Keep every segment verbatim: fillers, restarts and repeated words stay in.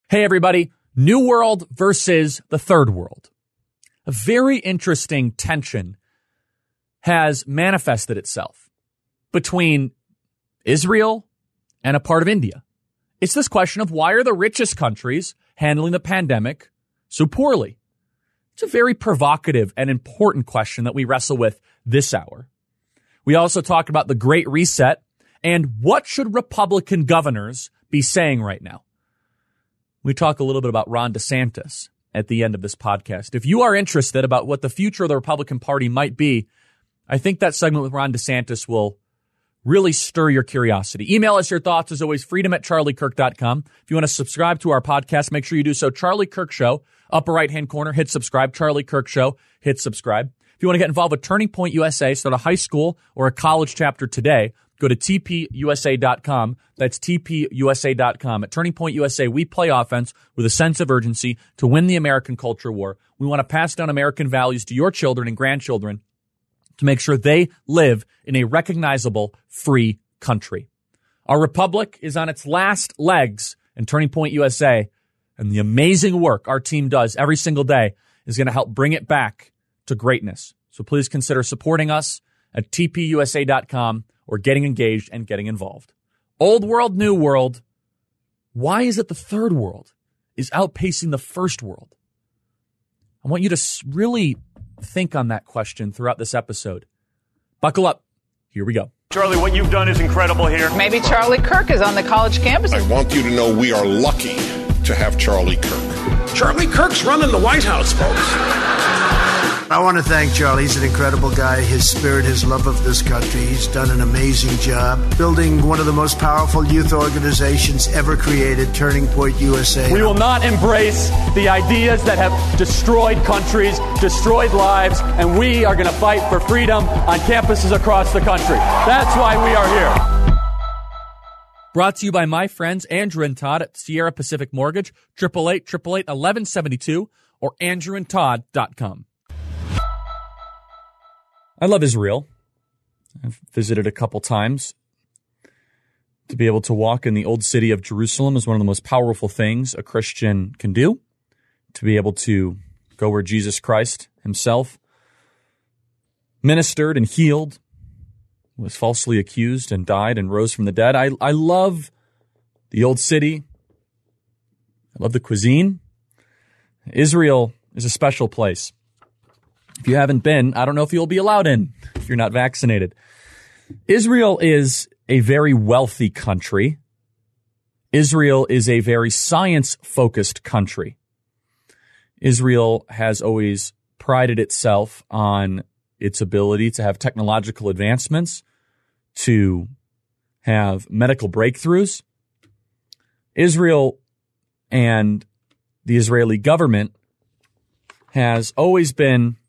Hey, everybody. New World versus the Third World. A very interesting tension has manifested itself between Israel and a part of India. It's this question of why are the richest countries handling the pandemic so poorly? It's a very provocative and important question that we wrestle with this hour. We also talk about the Great Reset and what should Republican governors be saying right now. We talk a little bit about Ron DeSantis at the end of this podcast. If you are interested about what the future of the Republican Party might be, I think that segment with Ron DeSantis will really stir your curiosity. Email us your thoughts, as always, freedom at charlie kirk dot com. If you want to subscribe to our podcast, make sure you do so. Charlie Kirk Show, upper right-hand corner, hit subscribe. Charlie Kirk Show, hit subscribe. If you want to get involved with Turning Point U S A, start a high school or a college chapter today, go to T P U S A dot com. That's T P U S A dot com. At Turning Point U S A, we play offense with a sense of urgency to win the American culture war. We want to pass down American values to your children and grandchildren to make sure they live in a recognizable, free country. Our republic is on its last legs, and Turning Point U S A and the amazing work our team does every single day is going to help bring it back to greatness. So please consider supporting us at T P U S A dot com or getting engaged and getting involved. Old world, new world. Why is it the third world is outpacing the first world? I want you to really think on that question throughout this episode. Buckle up. Here we go. Charlie, what you've done is incredible here. Maybe Charlie Kirk is on the college campus. I want you to know we are lucky to have Charlie Kirk. Charlie Kirk's running the White House, folks. I want to thank Charlie. He's an incredible guy. His spirit, his love of this country. He's done an amazing job building one of the most powerful youth organizations ever created, Turning Point U S A. We will not embrace the ideas that have destroyed countries, destroyed lives, and we are going to fight for freedom on campuses across the country. That's why we are here. Brought to you by my friends Andrew and Todd at Sierra Pacific Mortgage, eight eight eight, eight eight eight, eleven seventy-two, or andrew and todd dot com. I love Israel. I've visited a couple times. To be able to walk in the old city of Jerusalem is one of the most powerful things a Christian can do. To be able to go where Jesus Christ himself ministered and healed, was falsely accused and died and rose from the dead. I, I love the old city. I love the cuisine. Israel is a special place. If you haven't been, I don't know if you'll be allowed in if you're not vaccinated. Israel is a very wealthy country. Israel is a very science-focused country. Israel has always prided itself on its ability to have technological advancements, to have medical breakthroughs. Israel and the Israeli government has always been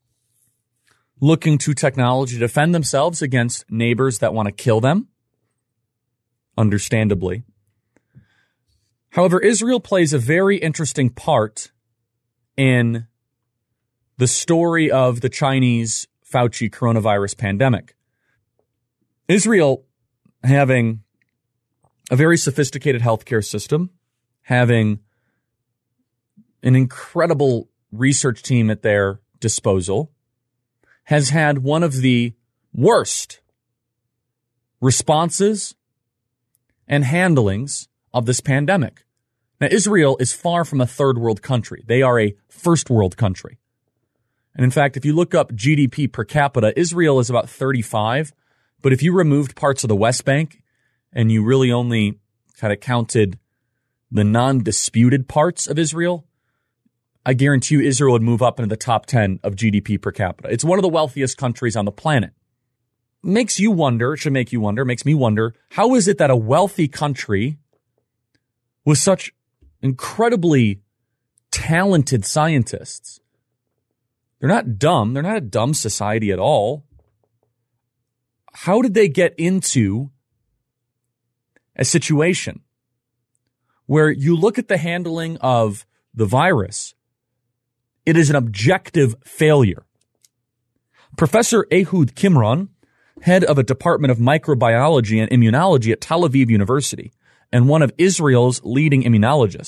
looking to technology to defend themselves against neighbors that want to kill them, understandably. However, Israel plays a very interesting part in the story of the Chinese Fauci coronavirus pandemic. Israel, having a very sophisticated healthcare system, having an incredible research team at their disposal, has had one of the worst responses and handlings of this pandemic. Now, Israel is far from a third world country. They are a first world country. And in fact, if you look up G D P per capita, Israel is about thirty-five. But if you removed parts of the West Bank and you really only kind of counted the non-disputed parts of Israel, I guarantee you Israel would move up into the top ten of G D P per capita. It's one of the wealthiest countries on the planet. Makes you wonder, should make you wonder, makes me wonder, how is it that a wealthy country with such incredibly talented scientists, they're not dumb, they're not a dumb society at all, how did they get into a situation where you look at the handling of the virus, it is an objective failure? Professor Ehud Kimron, head of a department of microbiology and immunology at Tel Aviv University and one of Israel's leading immunologists,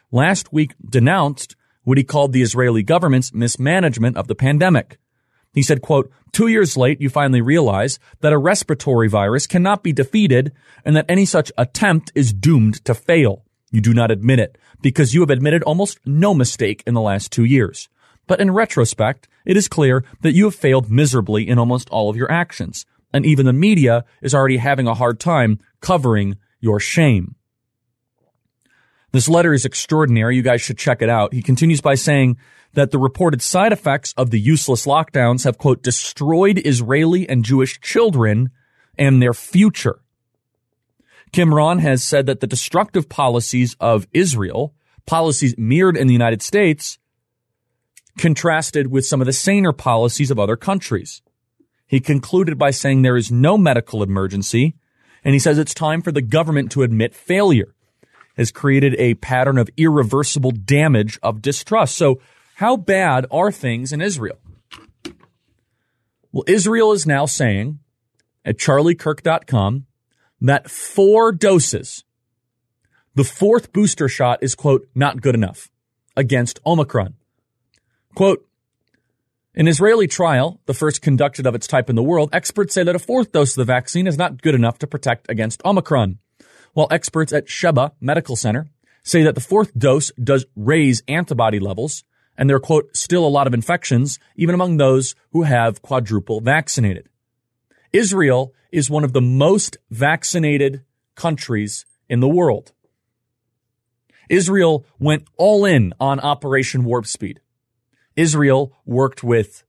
last week denounced what he called the Israeli government's mismanagement of the pandemic. He said, quote, two years late, you finally realize that a respiratory virus cannot be defeated and that any such attempt is doomed to fail. You do not admit it because you have admitted almost no mistake in the last two years. But in retrospect, it is clear that you have failed miserably in almost all of your actions. And even the media is already having a hard time covering your shame. This letter is extraordinary. You guys should check it out. He continues by saying that the reported side effects of the useless lockdowns have, quote, destroyed Israeli and Jewish children and their future. Kimron has said that the destructive policies of Israel, policies mirrored in the United States, contrasted with some of the saner policies of other countries. He concluded by saying there is no medical emergency, and he says it's time for the government to admit failure. Has created a pattern of irreversible damage of distrust. So how bad are things in Israel? Well, Israel is now saying at charlie kirk dot com that four doses, the fourth booster shot is, quote, not good enough against Omicron. Quote, an Israeli trial, the first conducted of its type in the world, experts say that a fourth dose of the vaccine is not good enough to protect against Omicron. While experts at Sheba Medical Center say that the fourth dose does raise antibody levels, and there are, quote, still a lot of infections, even among those who have quadruple vaccinated. Israel is one of the most vaccinated countries in the world. Israel went all in on Operation Warp Speed. Israel worked with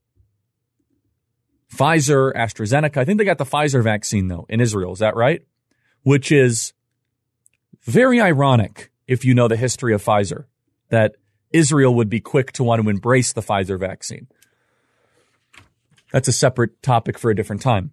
Pfizer, AstraZeneca. I think they got the Pfizer vaccine, though, in Israel. Is that right? Which is very ironic if you know the history of Pfizer, that Israel would be quick to want to embrace the Pfizer vaccine. That's a separate topic for a different time.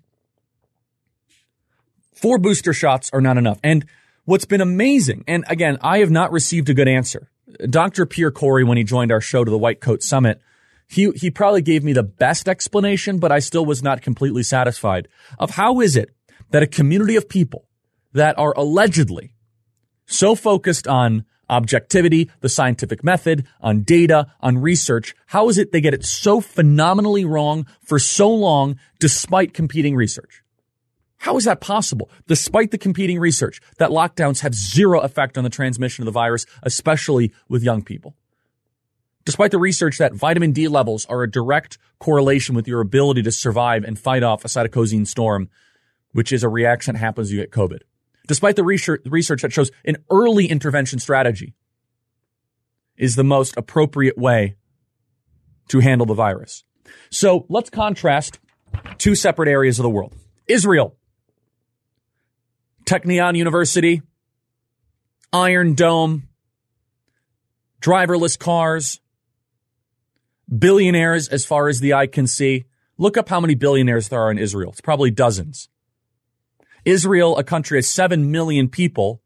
Four booster shots are not enough. And what's been amazing, and again, I have not received a good answer. Doctor Pierre Corey, when he joined our show to the White Coat Summit, he, he probably gave me the best explanation, but I still was not completely satisfied of how is it that a community of people that are allegedly so focused on objectivity, the scientific method, on data, on research, how is it they get it so phenomenally wrong for so long despite competing research? How is that possible? Despite the competing research, that lockdowns have zero effect on the transmission of the virus, especially with young people. Despite the research that vitamin D levels are a direct correlation with your ability to survive and fight off a cytokine storm, which is a reaction that happens when you get COVID. Despite the research, research that shows an early intervention strategy is the most appropriate way to handle the virus. So let's contrast two separate areas of the world. Israel, Technion University, Iron Dome, driverless cars, billionaires as far as the eye can see. Look up how many billionaires there are in Israel. It's probably dozens. Israel, a country of seven million people,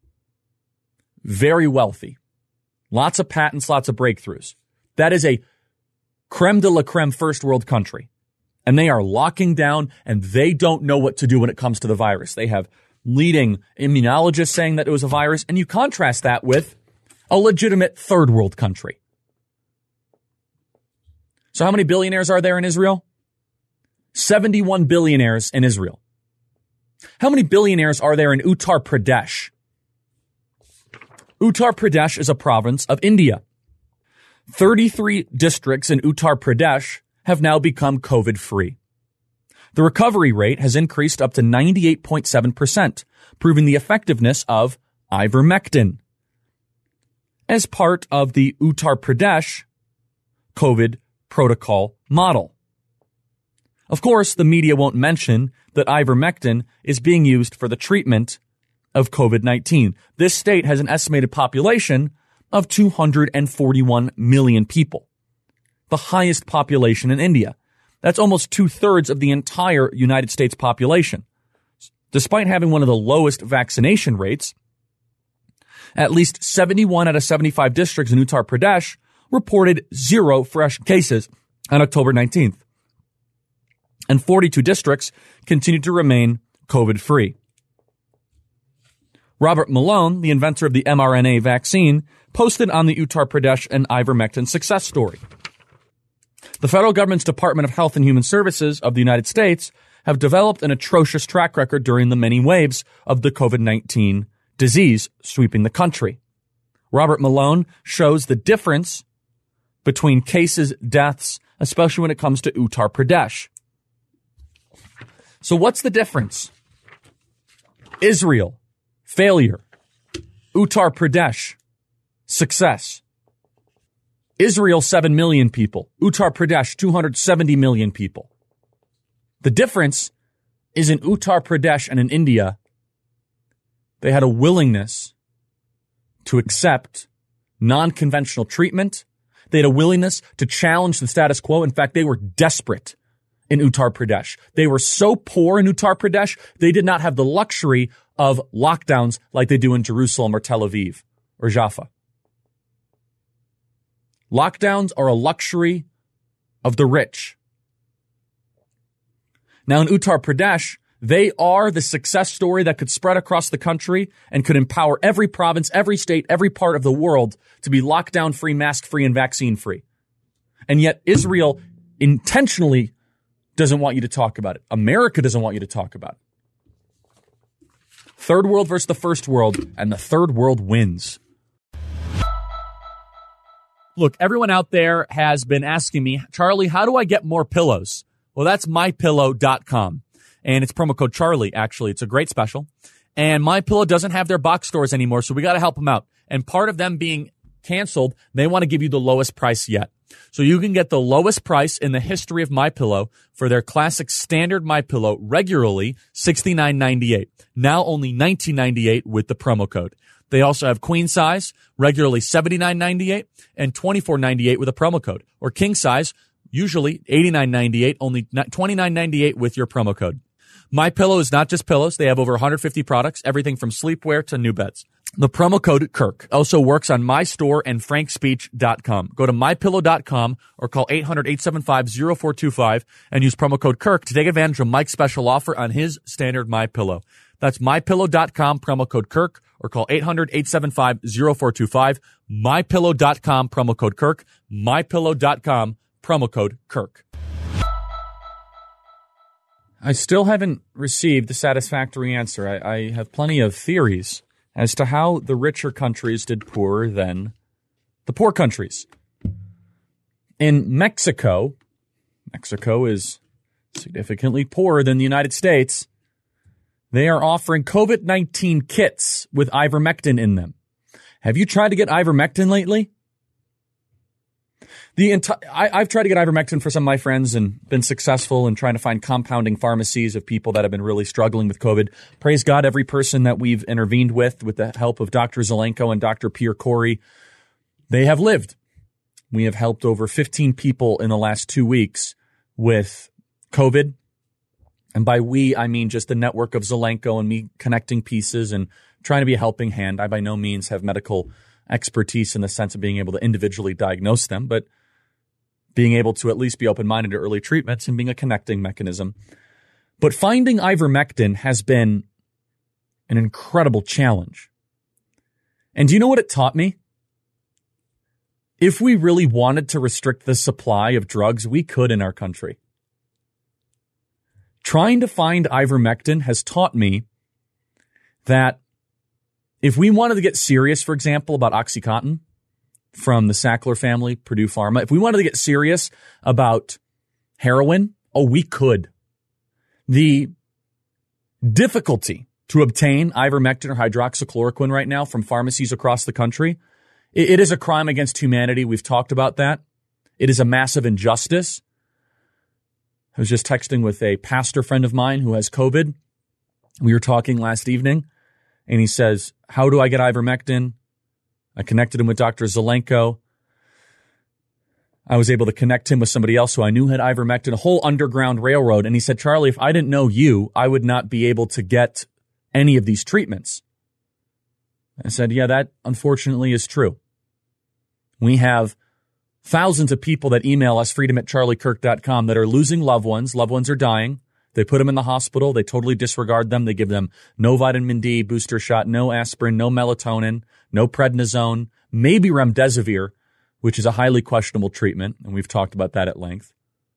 very wealthy. Lots of patents, lots of breakthroughs. That is a creme de la creme first world country. And they are locking down and they don't know what to do when it comes to the virus. They have leading immunologists saying that it was a virus. And you contrast that with a legitimate third world country. So how many billionaires are there in Israel? seventy-one billionaires in Israel. How many billionaires are there in Uttar Pradesh? Uttar Pradesh is a province of India. thirty-three districts in Uttar Pradesh have now become COVID-free. The recovery rate has increased up to ninety-eight point seven percent, proving the effectiveness of ivermectin as part of the Uttar Pradesh COVID protocol model. Of course, the media won't mention that ivermectin is being used for the treatment of COVID nineteen. This state has an estimated population of two hundred forty-one million people, the highest population in India. That's almost two-thirds of the entire United States population. Despite having one of the lowest vaccination rates, at least seventy-one out of seventy-five districts in Uttar Pradesh reported zero fresh cases on October nineteenth. And forty-two districts continue to remain COVID-free. Robert Malone, the inventor of the mRNA vaccine, posted on the Uttar Pradesh and ivermectin success story. The federal government's Department of Health and Human Services of the United States have developed an atrocious track record during the many waves of the COVID nineteen disease sweeping the country. Robert Malone shows the difference between cases, deaths, especially when it comes to Uttar Pradesh. So what's the difference? Israel, failure. Uttar Pradesh, success. Israel, seven million people. Uttar Pradesh, two hundred seventy million people. The difference is in Uttar Pradesh and in India, they had a willingness to accept non-conventional treatment. They had a willingness to challenge the status quo. In fact, they were desperate in Uttar Pradesh. They were so poor in Uttar Pradesh, they did not have the luxury of lockdowns like they do in Jerusalem or Tel Aviv or Jaffa. Lockdowns are a luxury of the rich. Now in Uttar Pradesh, they are the success story that could spread across the country and could empower every province, every state, every part of the world to be lockdown-free, mask-free, and vaccine-free. And yet Israel intentionally doesn't want you to talk about it. America doesn't want you to talk about it. Third world versus the first world, and the third world wins. Look, everyone out there has been asking me, Charlie, how do I get more pillows? Well, that's my pillow dot com. And it's promo code Charlie, actually. It's a great special. And MyPillow doesn't have their box stores anymore, so we got to help them out. And part of them being canceled, they want to give you the lowest price yet. So you can get the lowest price in the history of MyPillow for their classic standard MyPillow, regularly sixty-nine ninety-eight. Now only nineteen ninety-eight with the promo code. They also have queen size, regularly seventy-nine ninety-eight, and twenty-four ninety-eight with a promo code. Or king size, usually eighty-nine ninety-eight, only twenty-nine ninety-eight with your promo code. MyPillow is not just pillows. They have over one hundred fifty products, everything from sleepwear to new beds. The promo code Kirk also works on my store and frank speech dot com. Go to my pillow dot com or call eight hundred, eight seven five, zero four two five and use promo code Kirk to take advantage of Mike's special offer on his standard MyPillow. That's my pillow dot com, promo code Kirk, or call eight hundred, eight seven five, zero four two five. my pillow dot com, promo code Kirk. my pillow dot com, promo code Kirk. I still haven't received a satisfactory answer. I, I have plenty of theories as to how the richer countries did poorer than the poor countries. In Mexico, Mexico is significantly poorer than the United States. They are offering COVID nineteen kits with ivermectin in them. Have you tried to get ivermectin lately? The enti- I, I've tried to get ivermectin for some of my friends and been successful in trying to find compounding pharmacies of people that have been really struggling with COVID. Praise God, every person that we've intervened with, with the help of Doctor Zelenko and Doctor Pierre Corey, they have lived. We have helped over fifteen people in the last two weeks with COVID. And by we, I mean just the network of Zelenko and me connecting pieces and trying to be a helping hand. I by no means have medical expertise in the sense of being able to individually diagnose them, but being able to at least be open-minded to early treatments and being a connecting mechanism. But finding ivermectin has been an incredible challenge. And do you know what it taught me? If we really wanted to restrict the supply of drugs, we could in our country. Trying to find ivermectin has taught me that if we wanted to get serious, for example, about OxyContin from the Sackler family, Purdue Pharma, if we wanted to get serious about heroin, oh, we could. The difficulty to obtain ivermectin or hydroxychloroquine right now from pharmacies across the country, it, it is a crime against humanity. We've talked about that. It is a massive injustice. I was just texting with a pastor friend of mine who has COVID. We were talking last evening, and he says, how do I get ivermectin? I connected him with Doctor Zelenko. I was able to connect him with somebody else who I knew had ivermectin, a whole underground railroad. And he said, Charlie, if I didn't know you, I would not be able to get any of these treatments. I said, yeah, that unfortunately is true. We have thousands of people that email us, freedom at charlie kirk dot com, that are losing loved ones. Loved ones are dying. They put them in the hospital. They totally disregard them. They give them no vitamin D booster shot, no aspirin, no melatonin, no prednisone, maybe remdesivir, which is a highly questionable treatment, and we've talked about that at length.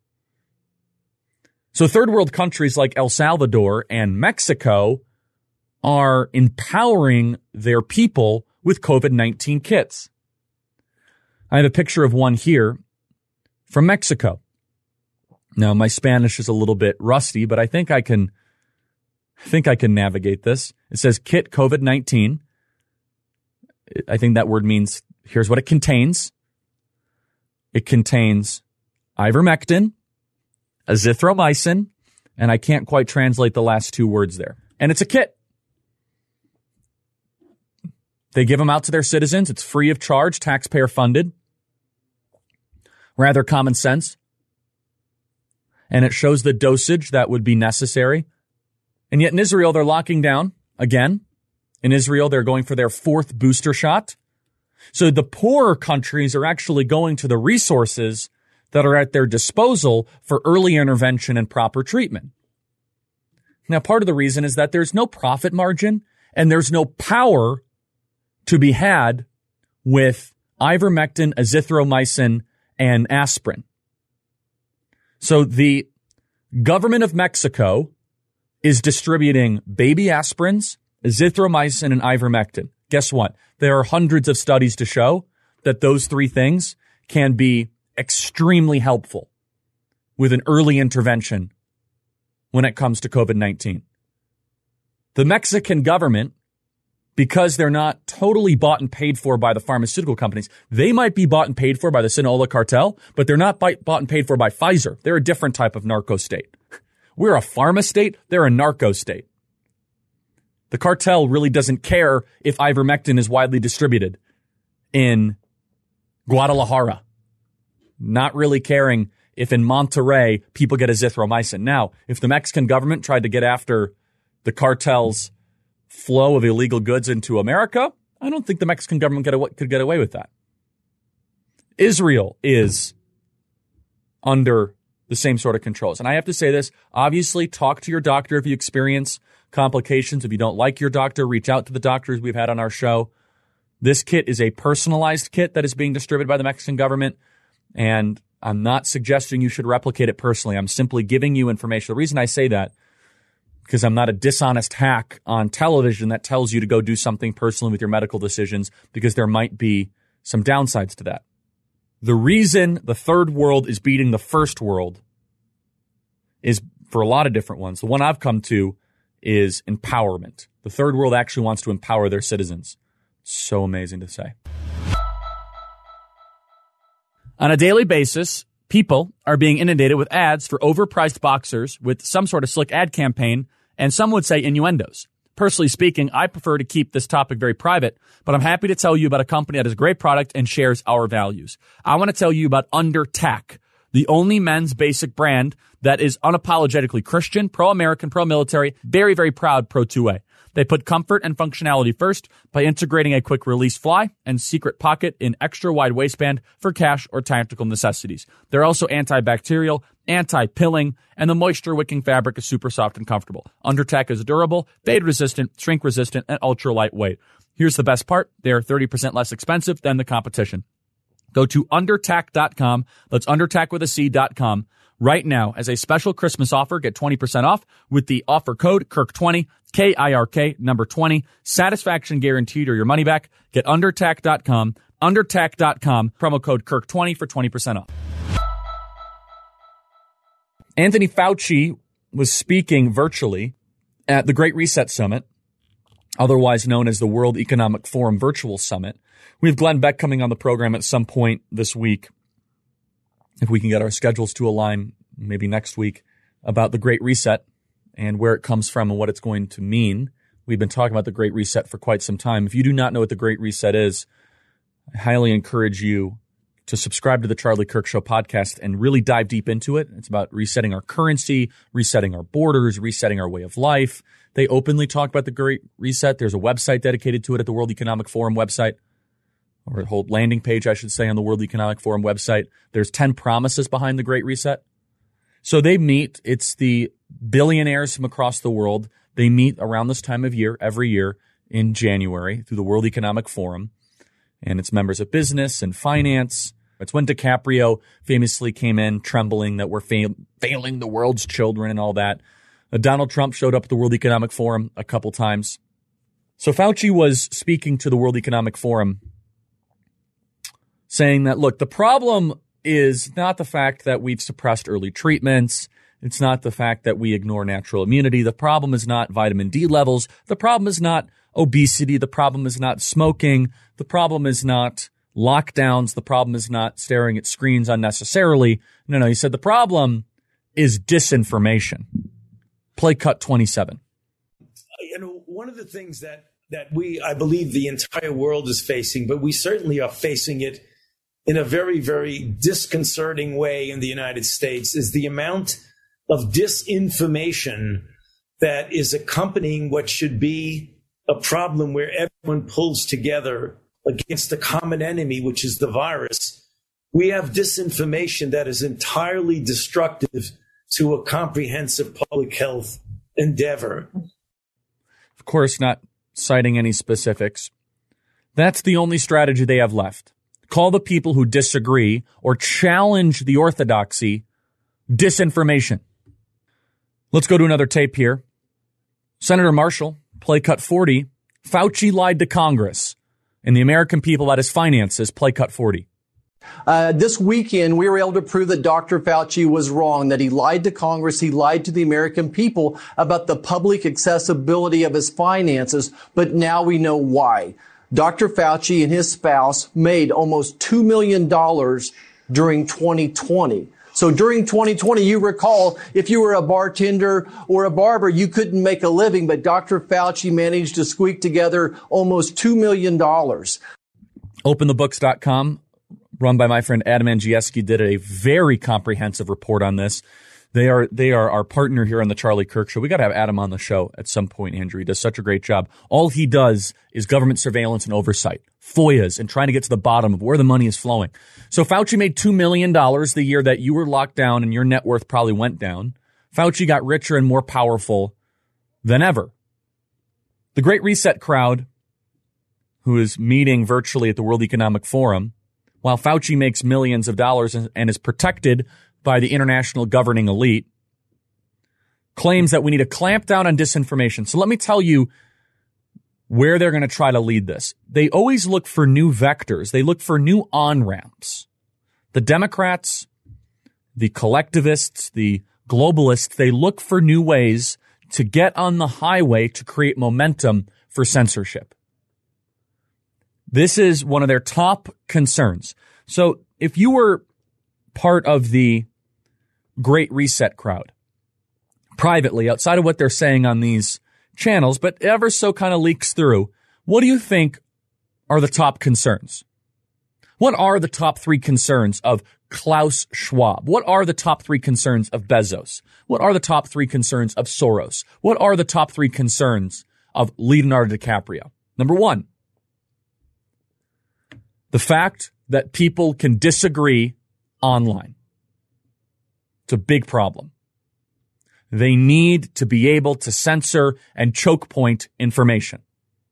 So third world countries like El Salvador and Mexico are empowering their people with COVID nineteen kits. I have a picture of one here from Mexico. Now, my Spanish is a little bit rusty, but I think I can, I think I can navigate this. It says kit COVID nineteen. I think that word means, here's what it contains. It contains ivermectin, azithromycin, and I can't quite translate the last two words there. And it's a kit. They give them out to their citizens. It's free of charge, taxpayer funded. Rather common sense. And it shows the dosage that would be necessary. And yet in Israel, they're locking down again. In Israel, they're going for their fourth booster shot. So the poorer countries are actually going to the resources that are at their disposal for early intervention and proper treatment. Now, part of the reason is that there's no profit margin and there's no power to be had with ivermectin, azithromycin, and aspirin. So the government of Mexico is distributing baby aspirins, azithromycin, and ivermectin. Guess what? There are hundreds of studies to show that those three things can be extremely helpful with an early intervention when it comes to COVID nineteen. The Mexican government, because they're not totally bought and paid for by the pharmaceutical companies, they might be bought and paid for by the Sinaloa cartel, but they're not bought and paid for by Pfizer. They're a different type of narco state. We're a pharma state. They're a narco state. The cartel really doesn't care if ivermectin is widely distributed in Guadalajara. Not really caring if in Monterrey people get azithromycin. Now, if the Mexican government tried to get after the cartel's flow of illegal goods into America, I don't think the Mexican government could, could get away with that. Israel is under the same sort of controls. And I have to say this, obviously talk to your doctor if you experience complications. If you don't like your doctor, reach out to the doctors we've had on our show. This kit is a personalized kit that is being distributed by the Mexican government, and I'm not suggesting you should replicate it personally. I'm simply giving you information. The reason I say that, because I'm not a dishonest hack on television that tells you to go do something personally with your medical decisions, because there might be some downsides to that. The reason the third world is beating the first world is for a lot of different ones. The one I've come to is empowerment. The third world actually wants to empower their citizens. So amazing to say. On a daily basis, people are being inundated with ads for overpriced boxers with some sort of slick ad campaign, and some would say innuendos. Personally speaking, I prefer to keep this topic very private, but I'm happy to tell you about a company that has a great product and shares our values. I want to tell you about Undertac, the only men's basic brand that is unapologetically Christian, pro-American, pro-military, very, very proud pro two A. They put comfort and functionality first by integrating a quick release fly and secret pocket in extra wide waistband for cash or tactical necessities. They're also antibacterial, anti-pilling, and the moisture wicking fabric is super soft and comfortable. Undertac is durable, fade resistant, shrink resistant, and ultra lightweight. Here's the best part. They're thirty percent less expensive than the competition. Go to undertac dot com. That's undertac with a C dot com. Right now, as a special Christmas offer, get twenty percent off with the offer code Kirk twenty, K I R K, number twenty. Satisfaction guaranteed or your money back. Get undertac dot com, undertac dot com, promo code Kirk twenty for twenty percent off. Anthony Fauci was speaking virtually at the Great Reset Summit, otherwise known as the World Economic Forum Virtual Summit. We have Glenn Beck coming on the program at some point this week, if we can get our schedules to align, maybe next week, about the Great Reset and where it comes from and what it's going to mean. We've been talking about the Great Reset for quite some time. If you do not know what the Great Reset is, I highly encourage you to subscribe to the Charlie Kirk Show podcast and really dive deep into it. It's about resetting our currency, resetting our borders, resetting our way of life. They openly talk about the Great Reset. There's a website dedicated to it at the World Economic Forum website, or a whole landing page, I should say, on the World Economic Forum website. There's ten promises behind the Great Reset. So they meet. It's the billionaires from across the world. They meet around this time of year, every year in January through the World Economic Forum. And it's members of business and finance. It's when DiCaprio famously came in trembling that we're fail- failing the world's children and all that. Uh, Donald Trump showed up at the World Economic Forum a couple times. So Fauci was speaking to the World Economic Forum saying that, look, the problem is not the fact that we've suppressed early treatments. It's not the fact that we ignore natural immunity. The problem is not vitamin D levels. The problem is not obesity. The problem is not smoking. The problem is not lockdowns. The problem is not staring at screens unnecessarily. No, no, he said the problem is disinformation. Play cut twenty-seven. You know, one of the things that, that we, I believe the entire world is facing, but we certainly are facing it in a very, very disconcerting way in the United States, is the amount of disinformation that is accompanying what should be a problem where everyone pulls together against the common enemy, which is the virus. We have disinformation that is entirely destructive to a comprehensive public health endeavor. Of course, not citing any specifics. That's the only strategy they have left. Call the people who disagree or challenge the orthodoxy disinformation. Let's go to another tape here. Senator Marshall, play cut forty. Fauci lied to Congress and the American people about his finances. Play cut forty. Uh, this weekend, we were able to prove that Doctor Fauci was wrong, that he lied to Congress. He lied to the American people about the public accessibility of his finances. But now we know why. Doctor Fauci and his spouse made almost two million dollars during twenty twenty. So during twenty twenty, you recall, if you were a bartender or a barber, you couldn't make a living, but Doctor Fauci managed to squeak together almost two million dollars. open the books dot com, run by my friend Adam Andrzejewski, did a very comprehensive report on this. They are they are our partner here on the Charlie Kirk Show. We got to have Adam on the show at some point, Andrew. He does such a great job. All he does is government surveillance and oversight, F O I As, and trying to get to the bottom of where the money is flowing. So Fauci made two million dollars the year that you were locked down and your net worth probably went down. Fauci got richer and more powerful than ever. The Great Reset crowd, who is meeting virtually at the World Economic Forum, while Fauci makes millions of dollars and, and is protected by the international governing elite, claims that we need to clamp down on disinformation. So let me tell you where they're going to try to lead this. They always look for new vectors. They look for new on-ramps. The Democrats, the collectivists, the globalists, they look for new ways to get on the highway to create momentum for censorship. This is one of their top concerns. So if you were part of the Great Reset crowd, privately, outside of what they're saying on these channels, but ever so kind of leaks through, what do you think are the top concerns? What are the top three concerns of Klaus Schwab? What are the top three concerns of Bezos? What are the top three concerns of Soros? What are the top three concerns of Leonardo DiCaprio? Number one, the fact that people can disagree online. It's a big problem. They need to be able to censor and choke point information.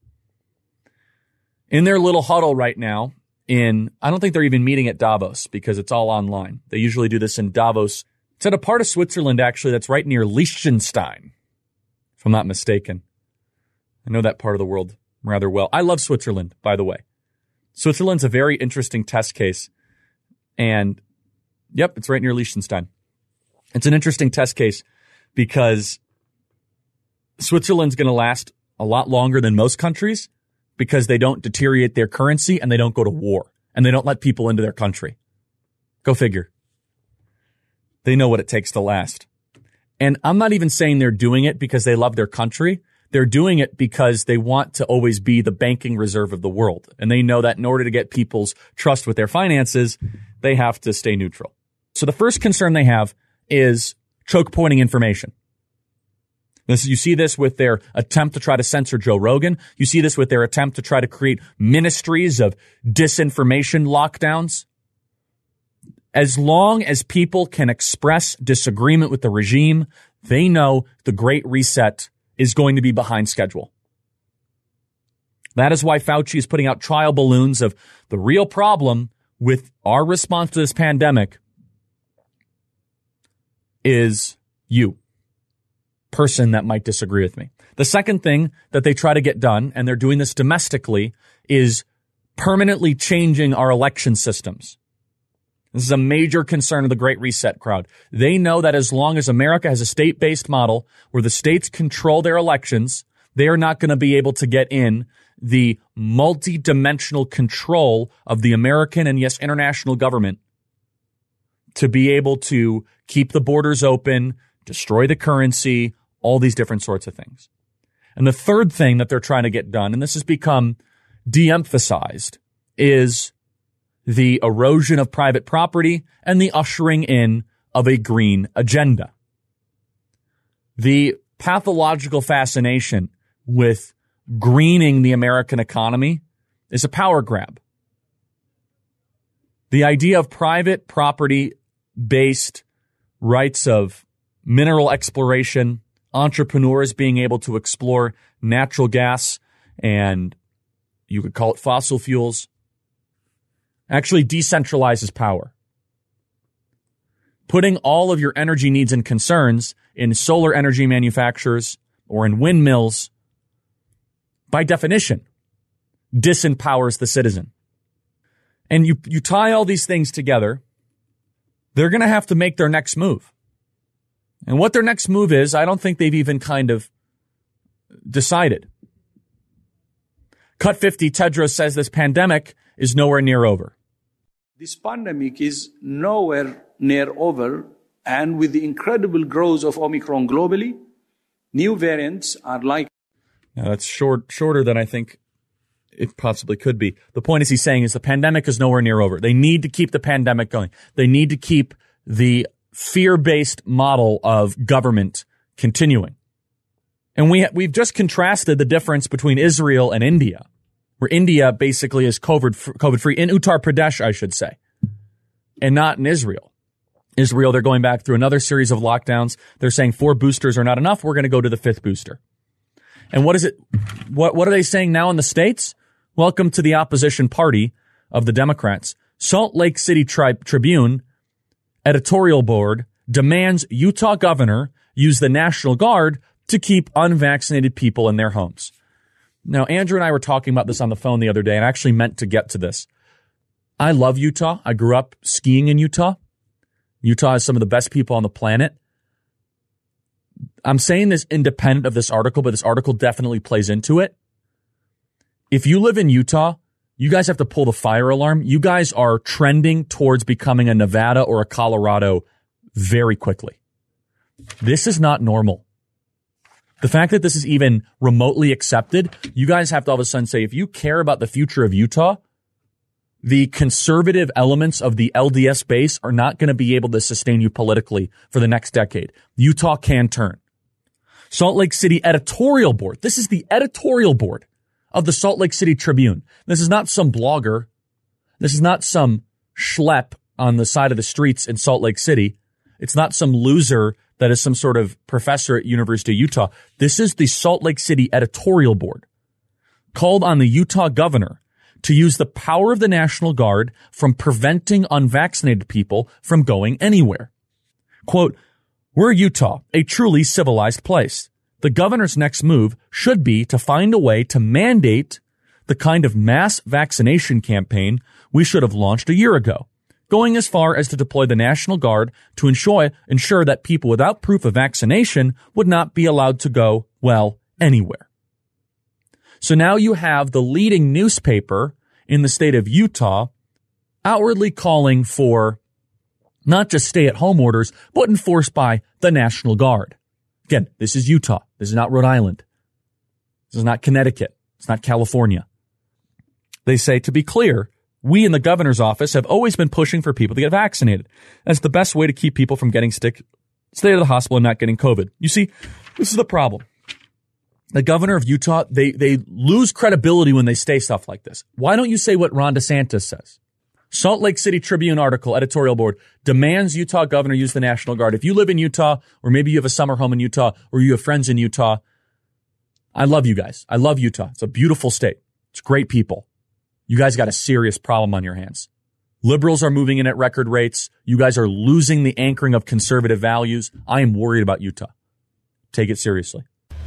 In their little huddle right now, in, I don't think they're even meeting at Davos because it's all online. They usually do this in Davos. It's at a part of Switzerland, actually, that's right near Liechtenstein, if I'm not mistaken. I know that part of the world rather well. I love Switzerland, by the way. Switzerland's a very interesting test case. And, yep, it's right near Liechtenstein. It's an interesting test case because Switzerland's going to last a lot longer than most countries because they don't deteriorate their currency and they don't go to war and they don't let people into their country. Go figure. They know what it takes to last. And I'm not even saying they're doing it because they love their country. They're doing it because they want to always be the banking reserve of the world. And they know that in order to get people's trust with their finances, they have to stay neutral. So the first concern they have is choke pointing information. This, you see this with their attempt to try to censor Joe Rogan. You see this with their attempt to try to create ministries of disinformation lockdowns. As long as people can express disagreement with the regime, they know the Great Reset is going to be behind schedule. That is why Fauci is putting out trial balloons of the real problem with our response to this pandemic is you, person that might disagree with me. The second thing that they try to get done, and they're doing this domestically, is permanently changing our election systems. This is a major concern of the Great Reset crowd. They know that as long as America has a state-based model where the states control their elections, they are not going to be able to get in the multi-dimensional control of the American and, yes, international government to be able to keep the borders open, destroy the currency, all these different sorts of things. And the third thing that they're trying to get done, and this has become de-emphasized, is the erosion of private property and the ushering in of a green agenda. The pathological fascination with greening the American economy is a power grab. The idea of private property-based rights of mineral exploration, entrepreneurs being able to explore natural gas and you could call it fossil fuels, actually decentralizes power. Putting all of your energy needs and concerns in solar energy manufacturers or in windmills, by definition, disempowers the citizen. And you, you tie all these things together, they're going to have to make their next move. And what their next move is, I don't think they've even kind of decided. Cut fifty, Tedros says this pandemic is nowhere near over. This pandemic is nowhere near over, and with the incredible growth of Omicron globally, new variants are likely. Now that's short, shorter than I think it possibly could be. The point is he's saying is the pandemic is nowhere near over. They need to keep the pandemic going. They need to keep the fear-based model of government continuing. And we, we've just contrasted the difference between Israel and India, where India basically is COVID-free, in Uttar Pradesh, I should say, and not in Israel. Israel, they're going back through another series of lockdowns. They're saying four boosters are not enough. We're going to go to the fifth booster. And what is it? What, what are they saying now in the States? Welcome to the opposition party of the Democrats. Salt Lake City Tri- Tribune editorial board demands Utah governor use the National Guard to keep unvaccinated people in their homes. Now, Andrew and I were talking about this on the phone the other day, and I actually meant to get to this. I love Utah. I grew up skiing in Utah. Utah has some of the best people on the planet. I'm saying this independent of this article, but this article definitely plays into it. If you live in Utah, you guys have to pull the fire alarm. You guys are trending towards becoming a Nevada or a Colorado very quickly. This is not normal. The fact that this is even remotely accepted, you guys have to all of a sudden say, if you care about the future of Utah, the conservative elements of the L D S base are not going to be able to sustain you politically for the next decade. Utah can turn. Salt Lake City editorial board. This is the editorial board of the Salt Lake City Tribune. This is not some blogger. This is not some schlep on the side of the streets in Salt Lake City. It's not some loser that is some sort of professor at University of Utah. This is the Salt Lake City editorial board called on the Utah governor to use the power of the National Guard from preventing unvaccinated people from going anywhere. Quote, "We're Utah, a truly civilized place. The governor's next move should be to find a way to mandate the kind of mass vaccination campaign we should have launched a year ago, going as far as to deploy the National Guard to ensure, ensure that people without proof of vaccination would not be allowed to go, well, anywhere." So now you have the leading newspaper in the state of Utah outwardly calling for not just stay-at-home orders, but enforced by the National Guard. Again, this is Utah. This is not Rhode Island. This is not Connecticut. It's not California. They say, to be clear, we in the governor's office have always been pushing for people to get vaccinated. That's the best way to keep people from getting sick, stay at the hospital and not getting COVID. You see, this is the problem. The governor of Utah, they, they lose credibility when they say stuff like this. Why don't you say what Ron DeSantis says? Salt Lake City Tribune article, editorial board, demands Utah governor use the National Guard. If you live in Utah, or maybe you have a summer home in Utah, or you have friends in Utah, I love you guys. I love Utah. It's a beautiful state. It's great people. You guys got a serious problem on your hands. Liberals are moving in at record rates. You guys are losing the anchoring of conservative values. I am worried about Utah. Take it seriously.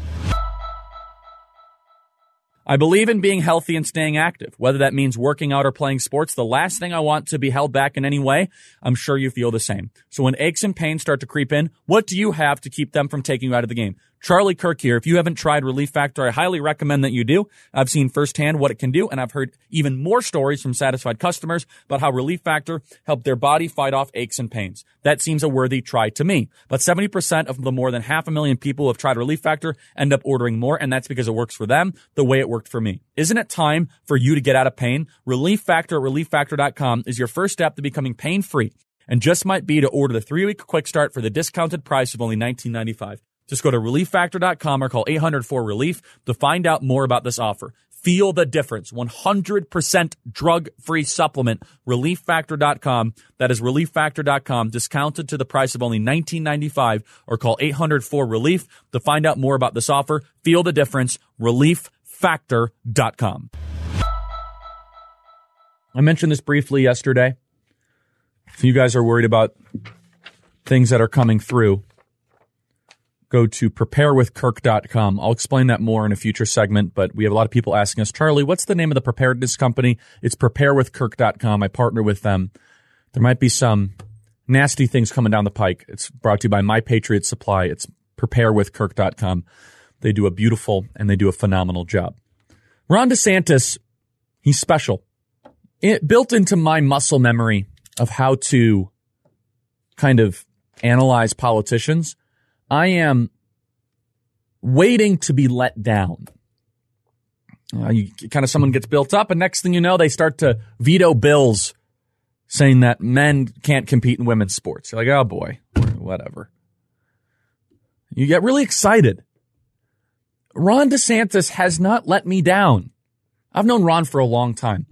I believe in being healthy and staying active, whether that means working out or playing sports. The last thing I want to be held back in any way. I'm sure you feel the same. So when aches and pains start to creep in, what do you have to keep them from taking you out of the game? Charlie Kirk here. If you haven't tried Relief Factor, I highly recommend that you do. I've seen firsthand what it can do, and I've heard even more stories from satisfied customers about how Relief Factor helped their body fight off aches and pains. That seems a worthy try to me. But seventy percent of the more than half a million people who have tried Relief Factor end up ordering more, and that's because it works for them the way it worked for me. Isn't it time for you to get out of pain? Relief Factor at relief factor dot com is your first step to becoming pain-free, and just might be to order the three-week quick start for the discounted price of only nineteen ninety-five. Just go to relief factor dot com or call eight hundred four relief to find out more about this offer. Feel the difference. one hundred percent drug-free supplement. relief factor dot com. That is relief factor dot com. Discounted to the price of only nineteen ninety-five, or call eight hundred four relief to find out more about this offer. Feel the difference. relief factor dot com. I mentioned this briefly yesterday. If you guys are worried about things that are coming through, go to prepare with kirk dot com. I'll explain that more in a future segment, but we have a lot of people asking us, Charlie, what's the name of the preparedness company? It's prepare with kirk dot com. I partner with them. There might be some nasty things coming down the pike. It's brought to you by My Patriot Supply. It's prepare with kirk dot com. They do a beautiful and they do a phenomenal job. Ron DeSantis, he's special. It built into my muscle memory of how to kind of analyze politicians. I am waiting to be let down. Uh, you, kind of someone gets built up, and next thing you know, they start to veto bills saying that men can't compete in women's sports. You're like, oh boy, whatever. You get really excited. Ron DeSantis has not let me down. I've known Ron for a long time.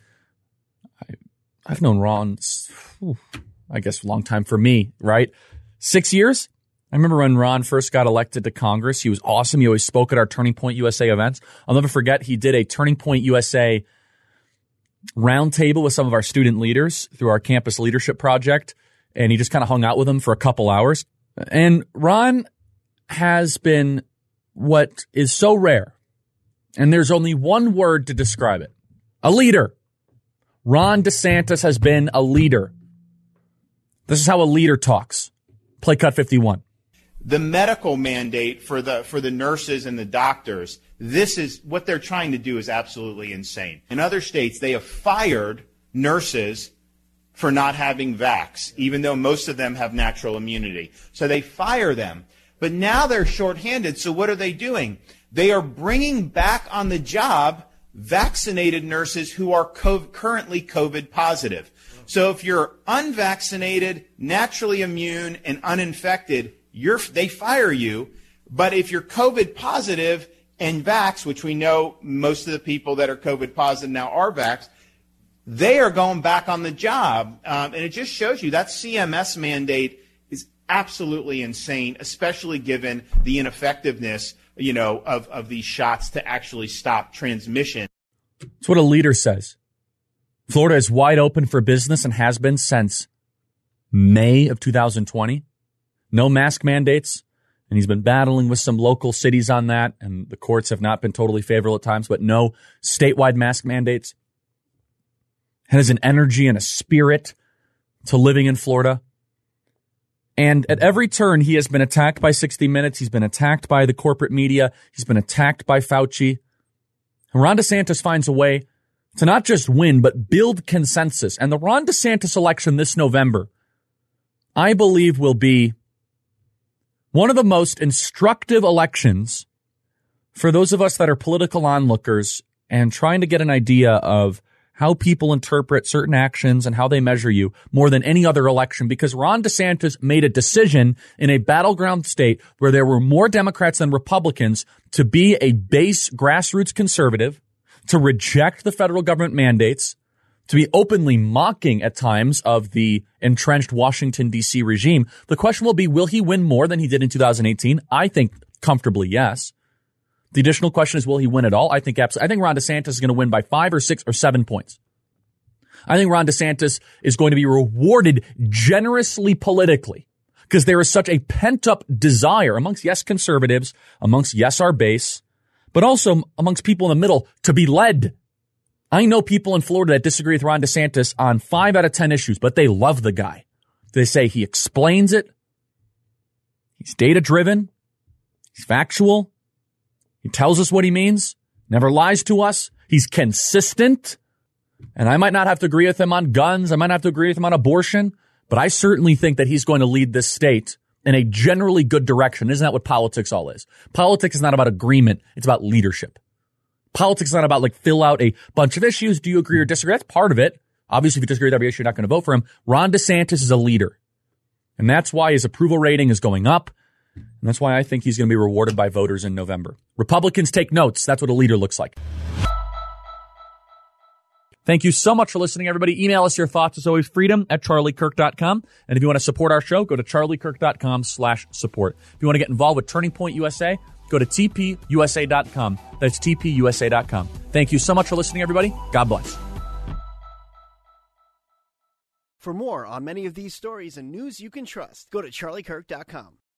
I, I've known Ron, whew, I guess a long time for me, right? Six years? I remember when Ron first got elected to Congress. He was awesome. He always spoke at our Turning Point U S A events. I'll never forget, he did a Turning Point U S A roundtable with some of our student leaders through our campus leadership project, and he just kind of hung out with them for a couple hours. And Ron has been what is so rare, and there's only one word to describe it: a leader. Ron DeSantis has been a leader. This is how a leader talks. Play cut fifty-one. The medical mandate for the for the nurses and the doctors, this is what they're trying to do is absolutely insane. In other states, they have fired nurses for not having vax, even though most of them have natural immunity. So they fire them. But now they're shorthanded, so what are they doing? They are bringing back on the job vaccinated nurses who are co- currently COVID positive. So if you're unvaccinated, naturally immune, and uninfected, you're, they fire you. But if you're COVID positive and vax, which we know most of the people that are COVID positive now are vaxxed, they are going back on the job. Um, and it just shows you that C M S mandate is absolutely insane, especially given the ineffectiveness, you know, of, of these shots to actually stop transmission. That's what a leader says. Florida is wide open for business and has been since May of two thousand twenty. No mask mandates. And he's been battling with some local cities on that, and the courts have not been totally favorable at times, but no statewide mask mandates. Has an energy and a spirit to living in Florida. And at every turn, he has been attacked by sixty minutes. He's been attacked by the corporate media. He's been attacked by Fauci. And Ron DeSantis finds a way to not just win, but build consensus. And the Ron DeSantis election this November, I believe, will be one of the most instructive elections for those of us that are political onlookers and trying to get an idea of how people interpret certain actions and how they measure you more than any other election, because Ron DeSantis made a decision in a battleground state where there were more Democrats than Republicans to be a base grassroots conservative, to reject the federal government mandates, to be openly mocking at times of the entrenched Washington, D C regime. The question will be, will he win more than he did in two thousand eighteen? I think comfortably, yes. The additional question is, will he win at all? I think absolutely. I think Ron DeSantis is going to win by five or six or seven points. I think Ron DeSantis is going to be rewarded generously politically because there is such a pent-up desire amongst, yes, conservatives, amongst, yes, our base, but also amongst people in the middle to be led. I know people in Florida that disagree with Ron DeSantis on five out of ten issues, but they love the guy. They say he explains it. He's data-driven. He's factual. He tells us what he means, never lies to us. He's consistent. And I might not have to agree with him on guns. I might not have to agree with him on abortion, but I certainly think that he's going to lead this state in a generally good direction. Isn't that what politics all is? Politics is not about agreement. It's about leadership. Politics is not about like fill out a bunch of issues. Do you agree or disagree? That's part of it. Obviously, if you disagree with every issue, you're not going to vote for him. Ron DeSantis is a leader. And that's why his approval rating is going up. And that's why I think he's going to be rewarded by voters in November. Republicans take notes. That's what a leader looks like. Thank you so much for listening, everybody. Email us your thoughts, as always, freedom at charlie kirk dot com. And if you want to support our show, go to charlie kirk dot com slash support. If you want to get involved with Turning Point U S A, go to t p u s a dot com. That's t p u s a dot com. Thank you so much for listening, everybody. God bless. For more on many of these stories and news you can trust, go to charlie kirk dot com.